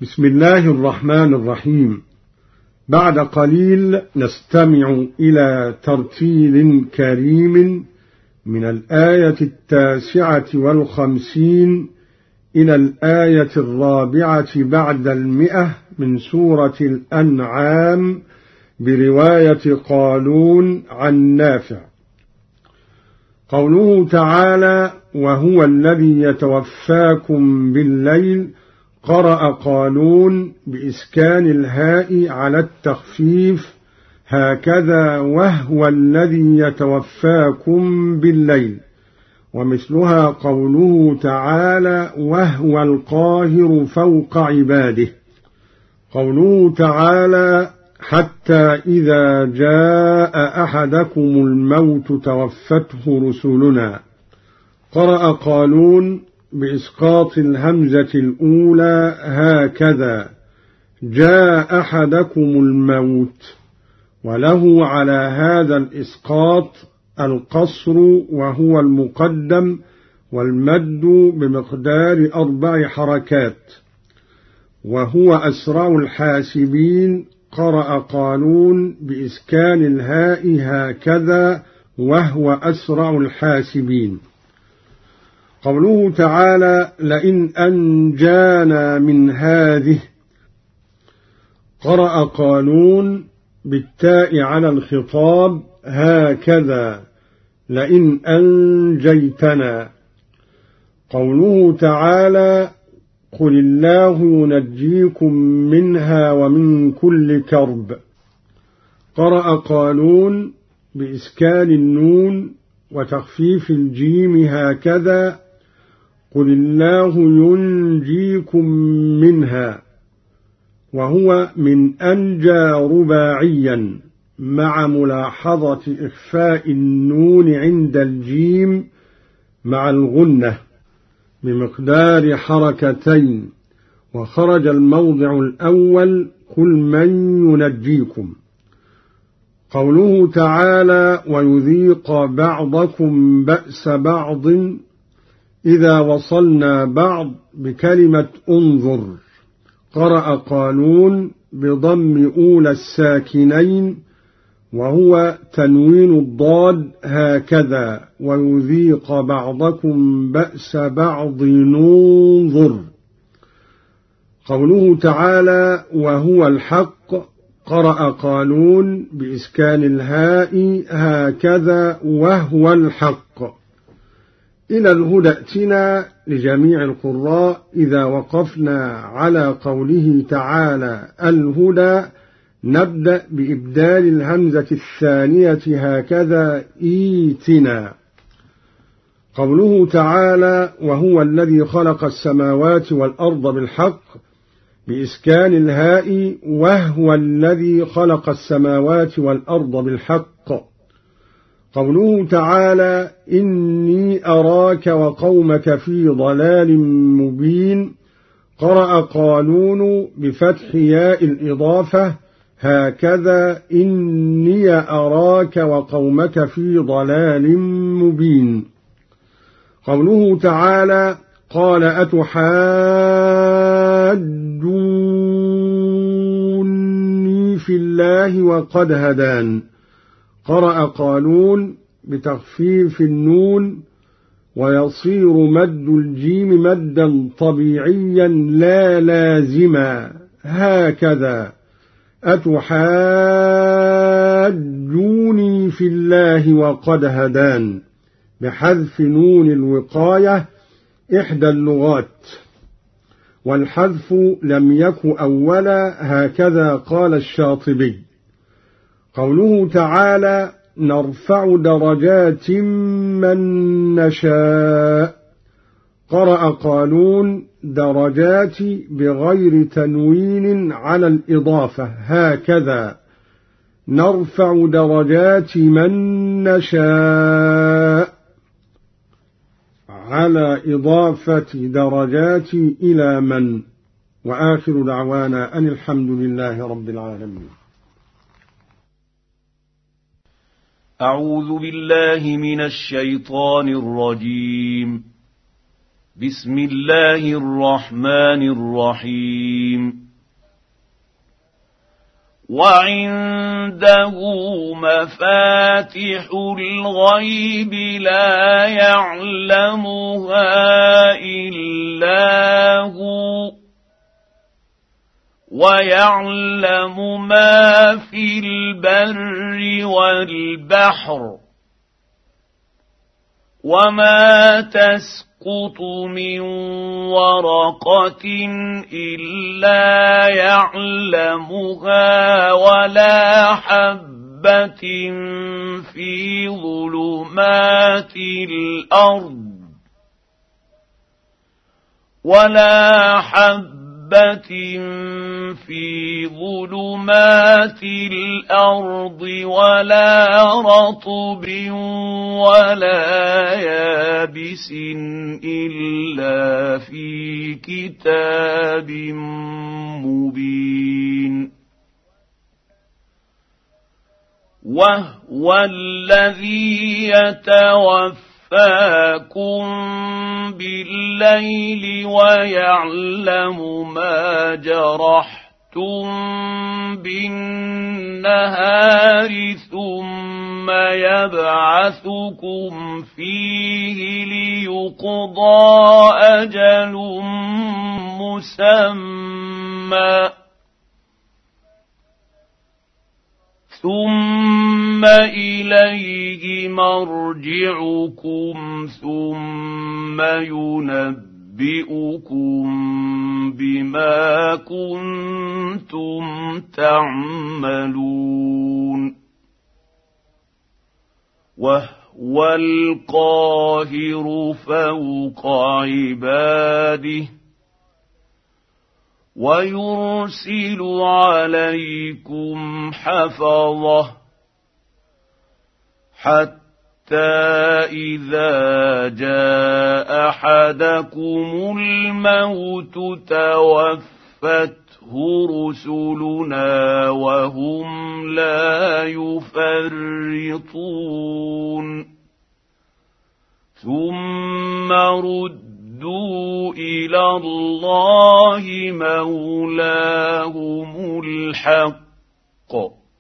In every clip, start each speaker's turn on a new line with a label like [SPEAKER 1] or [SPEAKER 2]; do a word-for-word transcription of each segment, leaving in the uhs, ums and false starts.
[SPEAKER 1] بسم الله الرحمن الرحيم. بعد قليل نستمع إلى ترتيل كريم من الآية التاسعة والخمسين إلى الآية الرابعة بعد المئة من سورة الأنعام برواية قالون عن نافع. قوله تعالى: وهو الذي يتوفاكم بالليل، قرأ قالون بإسكان الهاء على التخفيف هكذا وهو الذي يتوفاكم بالليل، ومثلها قوله تعالى: وهو القاهر فوق عباده. قوله تعالى: حتى إذا جاء أحدكم الموت توفته رسلنا، قرأ قالون بإسقاط الهمزة الأولى هكذا جاء أحدكم الموت، وله على هذا الإسقاط القصر وهو المقدم، والمد بمقدار أربع حركات. وهو أسرع الحاسبين، قرأ قالون بإسكان الهاء هكذا وهو أسرع الحاسبين. قوله تعالى: لئن أنجانا من هذه، قرأ قالون بالتاء على الخطاب هكذا لئن أنجيتنا. قوله تعالى: قل الله ينجيكم منها ومن كل كرب، قرأ قالون بإسكان النون وتخفيف الجيم هكذا قل الله ينجيكم منها، وهو من أنجى رباعيا مع ملاحظة إخفاء النون عند الجيم مع الغنة بمقدار حركتين، وخرج الموضع الأول قل من ينجيكم. قوله تعالى: ويذيق بعضكم بأس بعض، إذا وصلنا بعض بكلمة انظر، قرأ قالون بضم أولى الساكنين وهو تنوين الضاد هكذا ويذيق بعضكم بأس بعض ننظر. قوله تعالى: وهو الحق، قرأ قالون بإسكان الهاء هكذا وهو الحق. إلى الهدى ائتنا لجميع القراء إذا وقفنا على قوله تعالى الهدى نبدأ بإبدال الهمزة الثانية هكذا إيتنا. قوله تعالى: وهو الذي خلق السماوات والأرض بالحق، بإسكان الهاء وهو الذي خلق السماوات والأرض بالحق. قوله تعالى: إني أراك وقومك في ضلال مبين، قرأ قالون بفتح ياء الإضافة هكذا إني أراك وقومك في ضلال مبين. قوله تعالى: قال أتحاجوني في الله وقد هدان، قرأ قالون بتخفيف النون ويصير مد الجيم مدا طبيعيا لا لازما هكذا أتحاجوني في الله وقد هدان، بحذف نون الوقاية إحدى اللغات، والحذف لم يك أولا هكذا قال الشاطبي. قوله تعالى: نرفع درجات من نشاء، قرأ قالون درجات بغير تنوين على الإضافة هكذا نرفع درجات من نشاء على إضافة درجات إلى من. وآخر دعوانا أن الحمد لله رب العالمين.
[SPEAKER 2] أعوذ بالله من الشيطان الرجيم. بسم الله الرحمن الرحيم وعنده مفاتح الغيب لا يعلمها إلا هو ويعلم ما في البر والبحر وما تسقط من ورقة إلا يعلمها ولا حبة في ظلمات الأرض ولا حبة في ظلمات الأرض ولا رطب ولا يابس إلا في كتاب مبين وهو الذي يتوفى فاكم بالليل ويعلم ما جرحتم بالنهار ثم يبعثكم فيه ليقضى أجل مسمى ثم إليه مرجعكم ثم ينبئكم بما كنتم تعملون وهو القاهر فوق عباده ويرسل عليكم حفظه حتى إذا جاء أحدكم الموت توفته رسلنا وهم لا يفرطون ثم رد ردوا إلى الله مولاهم الحق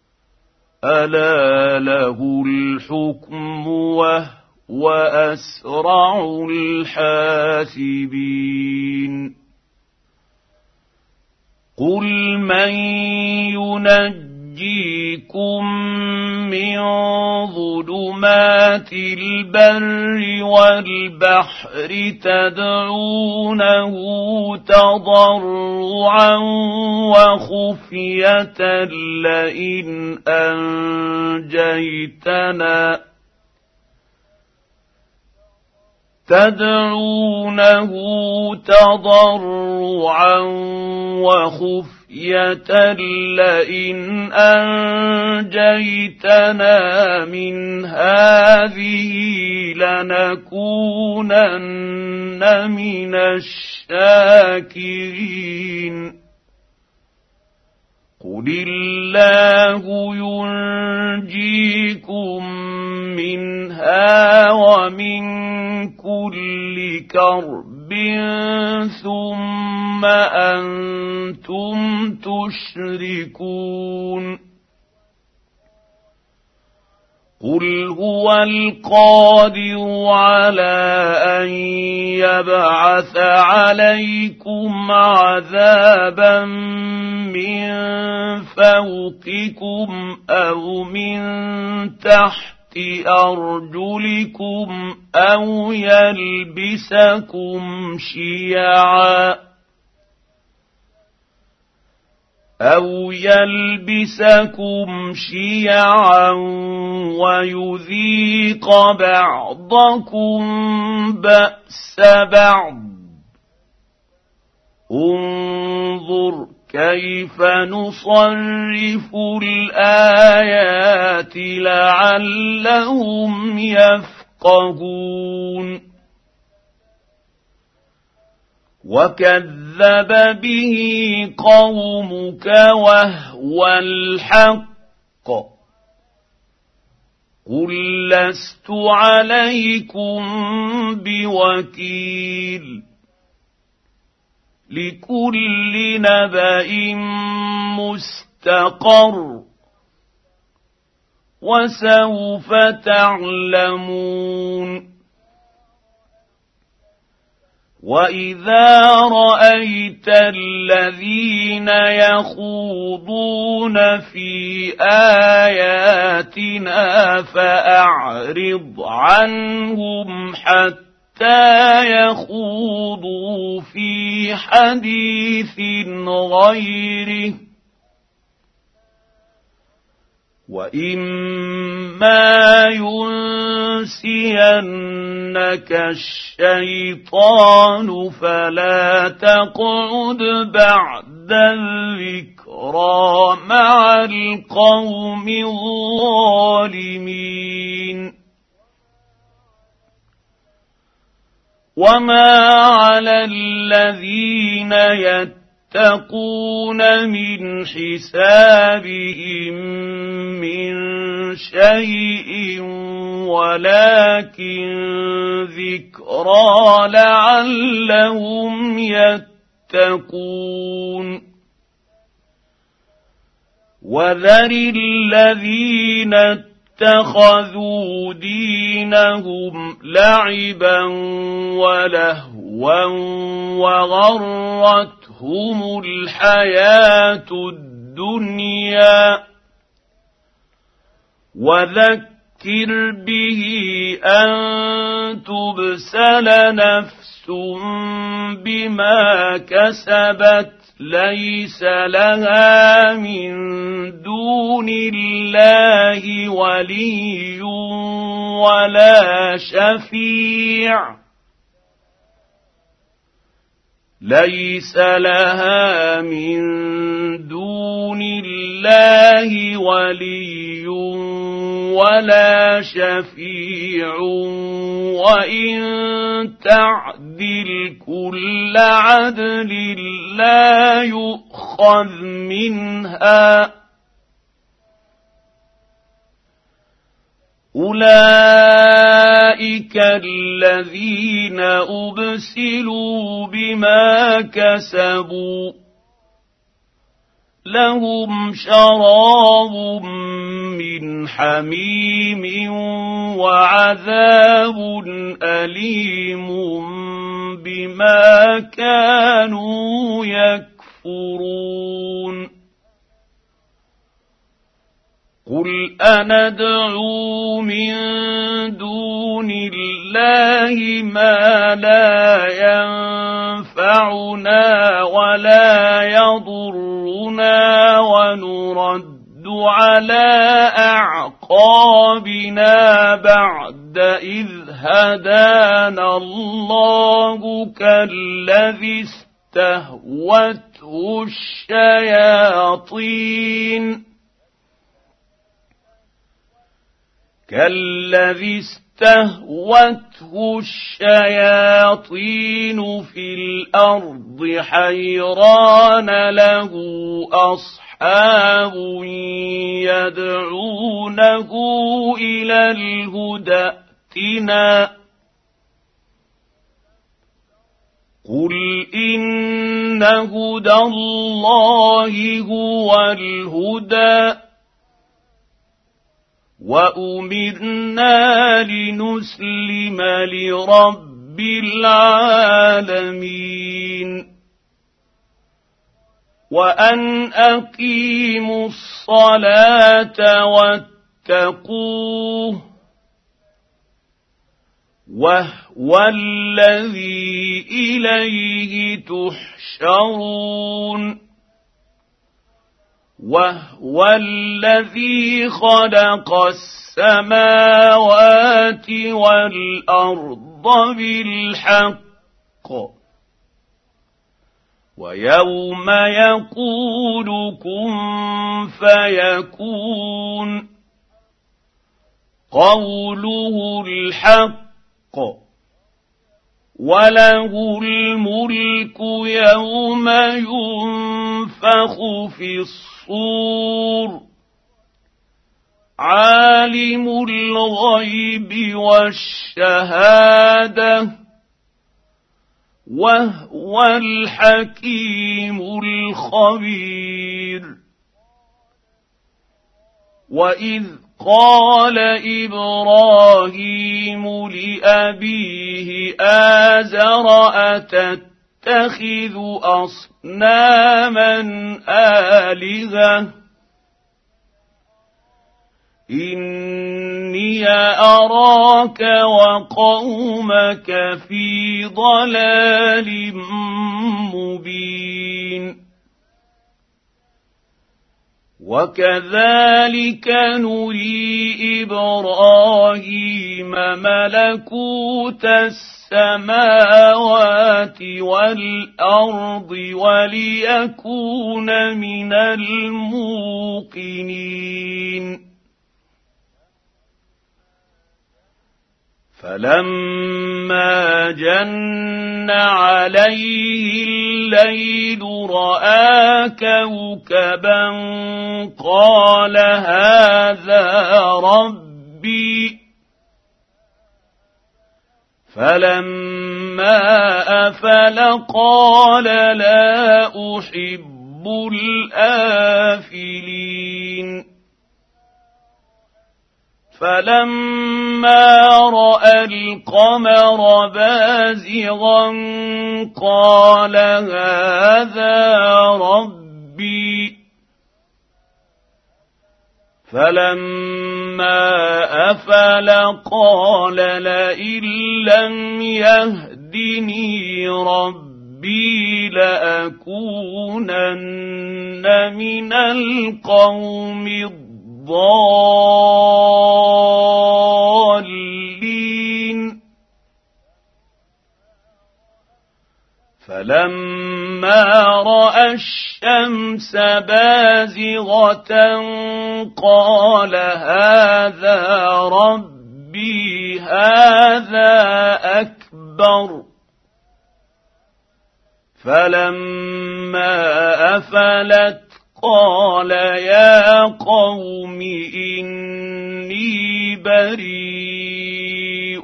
[SPEAKER 2] ألا له الحكم وهو أسرع الحاسبين قل من ينجيكم من ظلمات البر والبحر تدعونه تضرعا وخفية لئن أنجيتنا تدعونه تضرعا وخفية لئن أنجيتنا من هذه لنكونن من الشاكرين قل الله ينجيكم منها ومن كل كرب ثم أنتم تشركون قل هو القادر على أن يبعث عليكم عذابا من فوقكم أو من تحت أرجلكم أو يلبسكم شيعا أو يلبسكم شيعا ويذيق بعضكم بأس بعض انظر كيف نصرف الآيات لعلهم يفقهون وكذب به قومك وهو الحق قل لست عليكم بوكيل لكل نبأ مستقر وسوف تعلمون وإذا رأيت الذين يخوضون في آياتنا فأعرض عنهم حتى يخوضوا في حديث غيره وإما ينسينك الشيطان فلا تقعد بعد الذكرى مع القوم الظالمين وما على الذين يتقون من حسابهم من شيء ولكن ذكرى لعلهم يتقون وذر الذين اتخذوا دينهم لعبا ولهوا وغرتهم الحياة الدنيا وذكر به أن تبسل نفس بما كسبت ليس لها من دون الله ولي ولا شفيع ليس لها من دون الله ولي ولا شفيع وإن تعدل كل عدل لا يؤخذ منها أولئك الذين أبسلوا بما كسبوا لهم شراب من حميم وعذاب أليم بما كانوا يكفرون قل أندعو من دون الله ما لا ينفعنا ولا يضرنا ونرد على أعقابنا بعد إذ هدانا الله كالذي استهوته الشياطين كالذي استهوته الشياطين في الأرض حيران له أصحاب يدعونه إلى الهدى ائتنا قل إن هدى الله هو الهدى وأمرنا لنسلم لرب العالمين وأن أقيموا الصلاة واتقوه وهو الذي إليه تحشرون وهو الذي خلق السماوات والأرض بالحق ويوم يقول كن فيكون قوله الحق وله الملك يوم ينفخ في الصور عالم الغيب والشهادة وهو الحكيم الخبير. وإذ قال إبراهيم لأبيه آزر أتتخذ أصناما آلهة إني أراك وقومك في ضلال مبين. وكذلك نري إبراهيم ملكوت السماوات والأرض وليكون من الموقنين. فلما جن عليه الليل رأى كوكبا قال هذا ربي. فلما أفل قال لا أحب الآفلين. فلما رأى القمر بازغا قال هذا ربي. فلما أفل قال لئن لم يهدني ربي لأكونن من القوم الضالين. فلما رأى الشمس بازغة قال هذا ربي هذا أكبر. فلما أفلت قال يا قوم إني بريء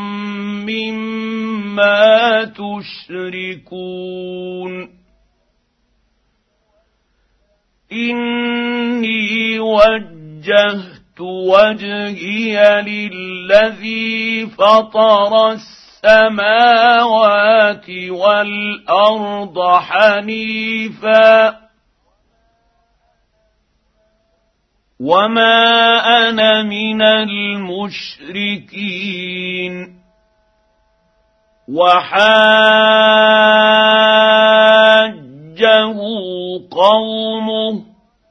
[SPEAKER 2] مما تشركون. إني وجهت وجهي للذي فطر السماوات والأرض حنيفا وما أنا من المشركين. وحاجه قومه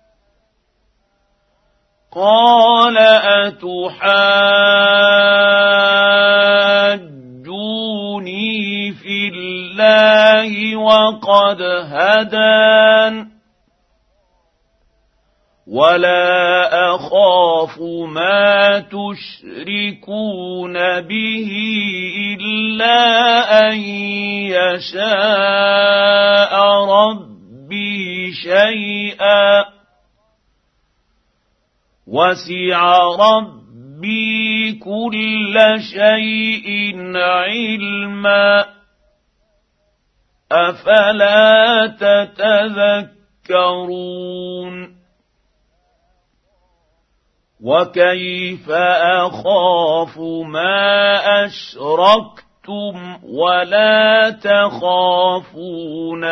[SPEAKER 2] قال أتحاجوني في الله وقد هدان ولا أخاف ما تشركون به إلا أن يشاء ربي شيئا وسع ربي كل شيء علما أفلا تتذكرون. وكيف أخاف ما أشركتم ولا تخافون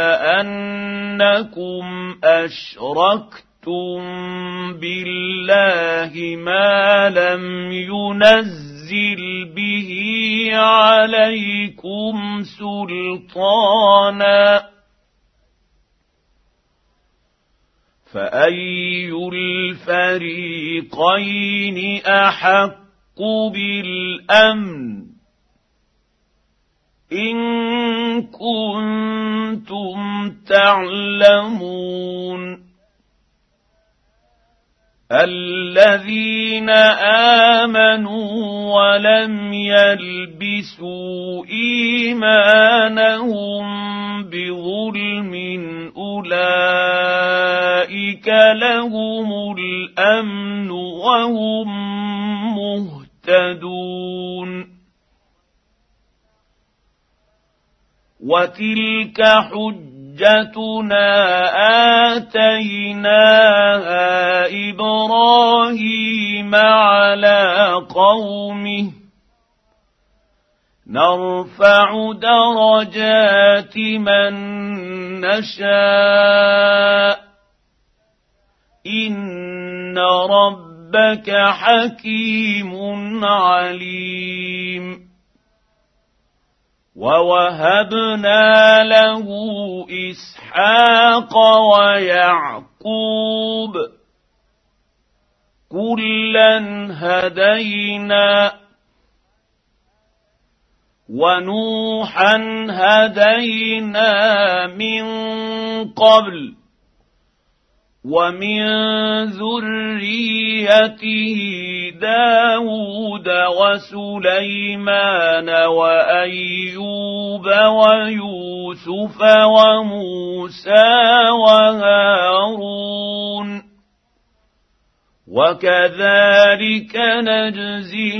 [SPEAKER 2] أنكم أشركتم بالله ما لم ينزل به عليكم سلطانا فأي الفريقين أحق بالأمن إن كنتم تعلمون. الذين آمنوا ولم يلبسوا إيمانهم بظلم أولئك لهم الأمن وهم مهتدون. وتلك حجتنا آتيناها إبراهيم على قومه نرفع درجات من نشاء إن ربك حكيم عليم. ووهبنا له إسحاق ويعقوب كلا هدينا ونوحا هدينا من قبل ومن ذريته داود وسليمان وأيوب ويوسف وموسى وهارون وكذلك نجزي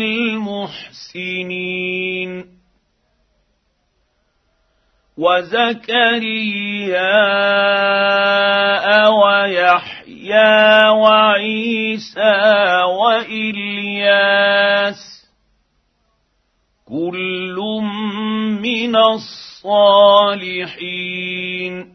[SPEAKER 2] المحسنين. وزكريا ويحيى وعيسى وإلياس كل من الصالحين.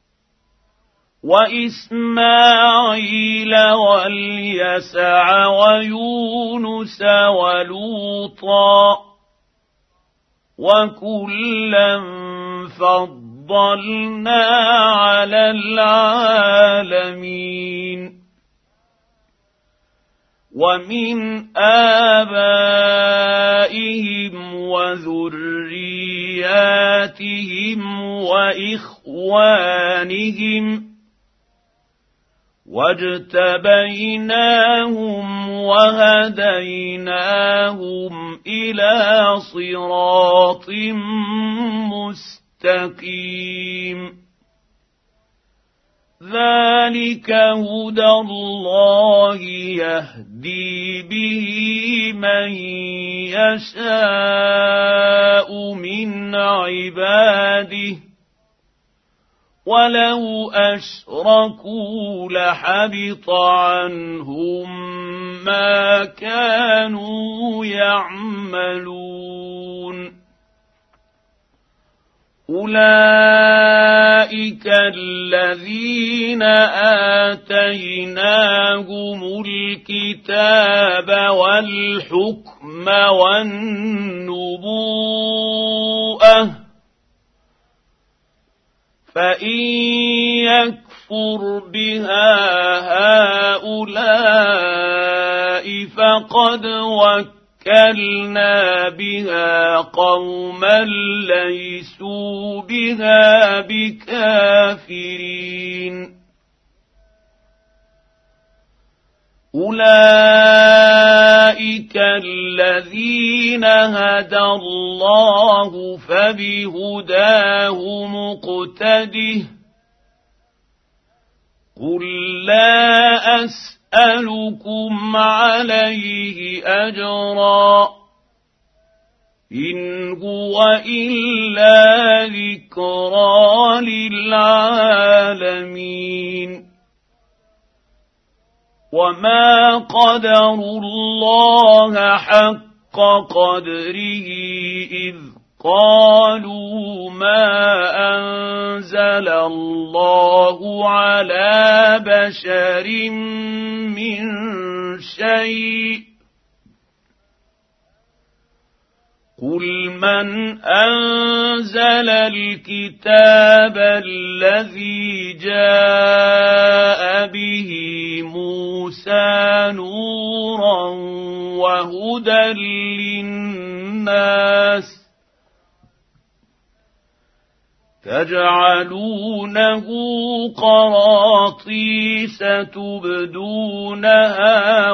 [SPEAKER 2] وإسماعيل واليسع ويونس ولوطا وكلا فضلنا على العالمين. ومن آبائهم وذرياتهم وإخوانهم واجتبيناهم وهديناهم إلى صراط مستقيم. ذلك هدى الله يهدي به من يشاء من عباده ولو أشركوا لحبط عنهم ما كانوا يعملون. أولئك الذين آتيناهم الكتاب والحكم والنبوءة فإن يكفر بها هؤلاء فقد وكلنا بها قوما ليسوا بها بكافرين. أولئك الذين هدى الله فبهداه مقتده قل لا أسألكم عليه أجرا إن هو إلا ذكرى للعالمين. وما قدروا الله حق قدره إذ قالوا ما أنزل الله على بشر من شيء قل من أنزل الكتاب الذي جاء به موسى نورا وهدى للناس تجعلونه قراطيس تبدونها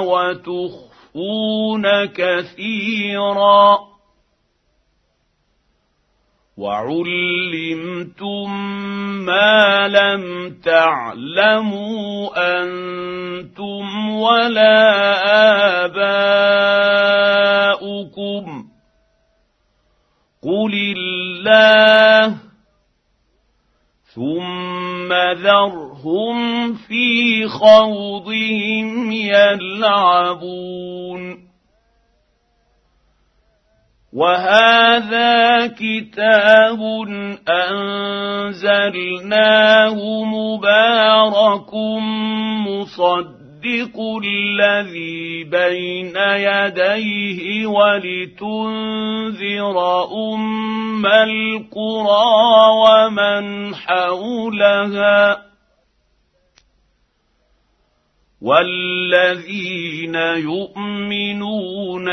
[SPEAKER 2] وتخفون كثيرا وعلمتم ما لم تعلموا أنتم ولا آباؤكم قل الله ثم ذرهم في خوضهم يلعبون وهذا كتاب أنزلناه مبارك مصدق الذي بين يديه ولتنذر أم القرى ومن حولها والذين يؤمنون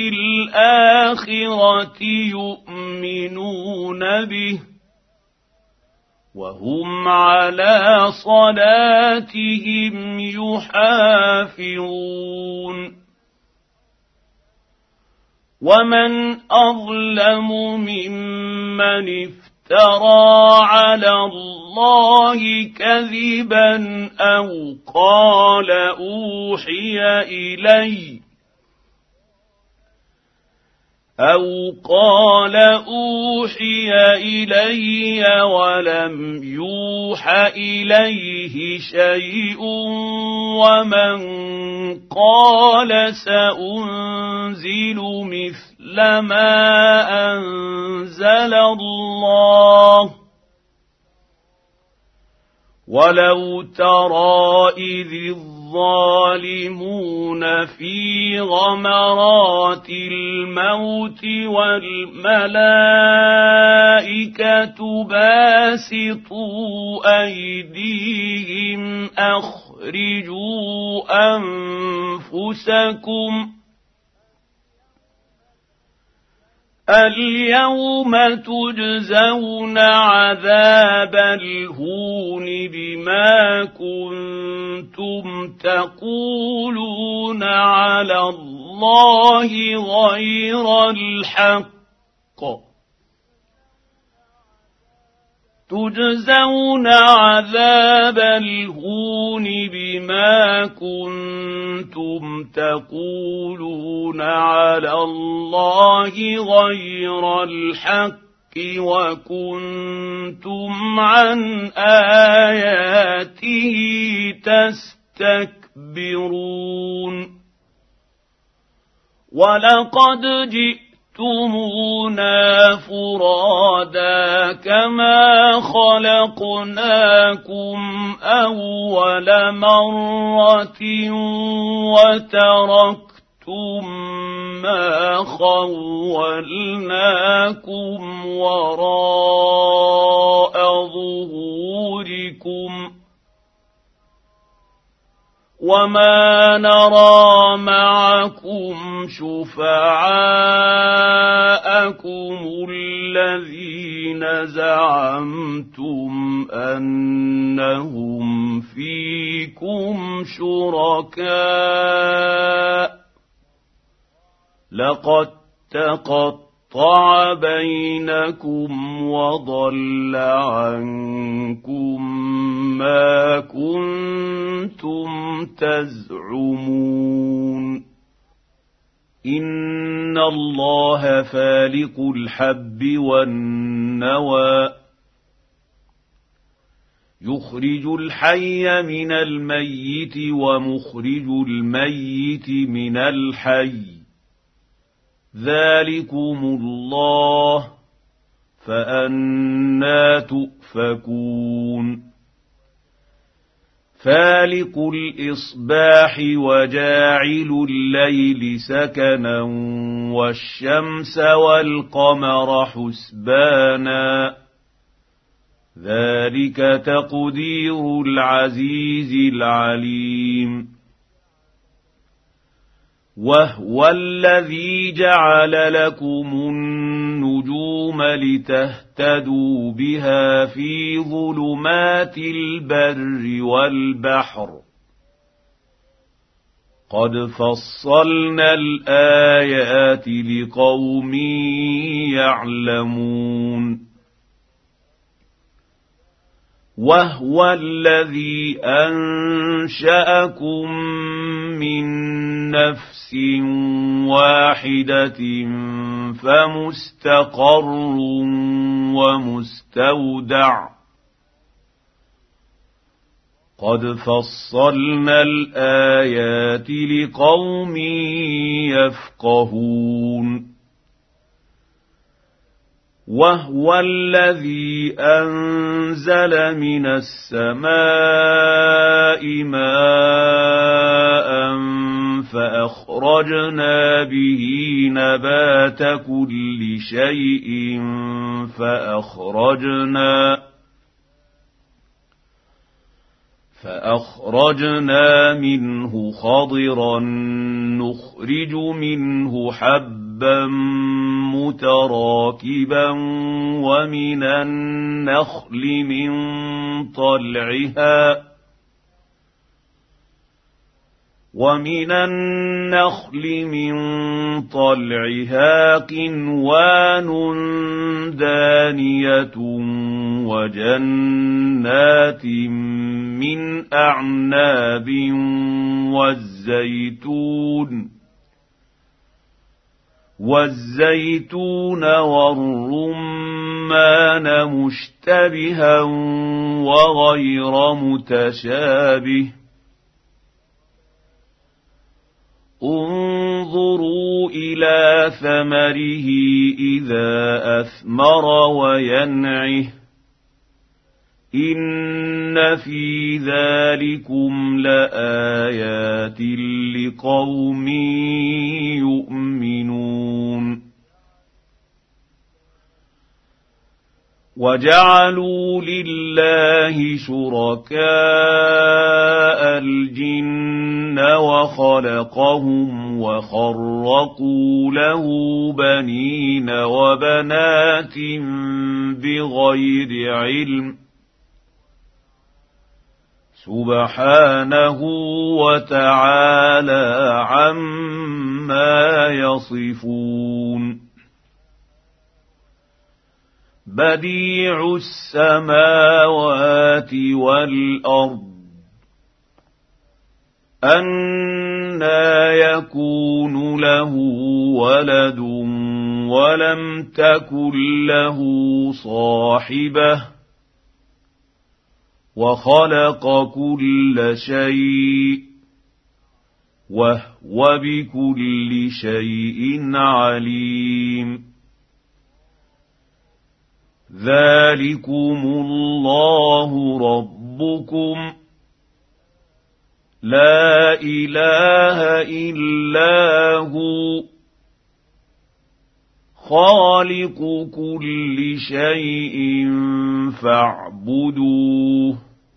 [SPEAKER 2] بالآخرة يؤمنون به وهم على صلاتهم يحافظون ومن أظلم ممن افترى على الله كذبا أو قال أوحي إلي أو قال أوحي إلي ولم يوح إليه شيء ومن قال سأنزل مثل ما أنزل الله ولو ترى إذ الظالمون في غمرات الموت والملائكة باسطوا أيديهم أخرجوا أنفسكم اليوم تجزون عذاب الهون بما كنتم تقولون على الله غير الحق تجزون عذاب الهون بما كنتم تقولون على الله غير الحق وكنتم عن آياته تستكبرون ولقد جئتم جئتمونا فرادا كما خلقناكم أول مرة وتركتم ما خولناكم وراء ظهوركم وما نرى معكم شفعاءكم الذين زعمتم أنهم فيكم شركاء لقد تقطع بينكم وضل عنكم ما كنتم تزعمون إن الله فالق الحب والنوى يخرج الحي من الميت ومخرج الميت من الحي ذلكم الله فأنى تؤفكون فالق الإصباح وجاعل الليل سكنا والشمس والقمر حسبانا ذلك تقدير العزيز العليم وهو الذي جعل لكم النجوم لتهتدوا بها في ظلمات البر والبحر قد فصلنا الآيات لقوم يعلمون وهو الذي أنشأكم من نفس واحدة فمستقر ومستودع قد فصلنا الآيات لقوم يفقهون وهو الذي أنزل من السماء ماء فأخرجنا به نبات كل شيء فأخرجنا فأخرجنا منه خضرا نخرج منه حبا متراكبا ومن النخل من طلعها ومن النخل من طلعها قنوان دانية وجنات من أعناب والزيتون والزيتون والرمان مشتبها وغير متشابه انظروا إلى ثمره إذا أثمر وينعه إن في ذلكم لآيات لقوم يؤمنون وجعلوا لله شركاء الجن وخلقهم وخرقوا له بنين وبنات بغير علم سبحانه وتعالى عما يصفون بديع السماوات والأرض أنى يكون له ولد ولم تكن له صاحبة وخلق كل شيء وهو بكل شيء عليم ذلكم الله ربكم لا إله إلا هو خالق كل شيء فاعبدوه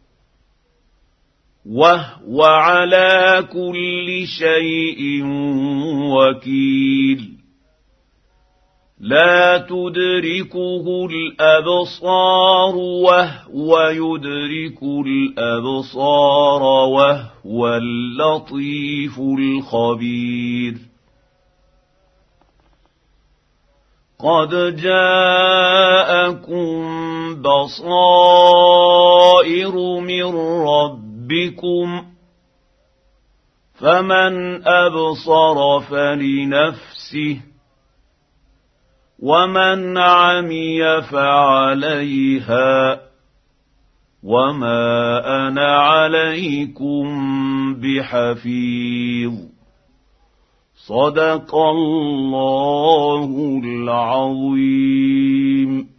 [SPEAKER 2] وهو على كل شيء وكيل لا تدركه الأبصار وهو يدرك الأبصار وهو اللطيف الخبير قد جاءكم بصائر من ربكم فمن أبصر فلنفسه ومن عمي فعليها وما أنا عليكم بحفيظ صدق الله العظيم.